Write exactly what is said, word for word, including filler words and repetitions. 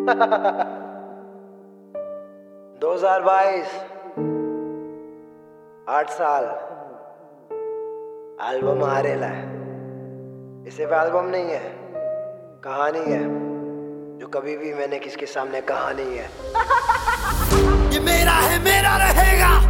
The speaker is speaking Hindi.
दो हज़ार बाईस आठ साल एल्बम आ रेला है। ये सिर्फ एल्बम नहीं है, कहानी है जो कभी भी मैंने किसके सामने कहा नहीं है। ये मेरा है, मेरा रहेगा।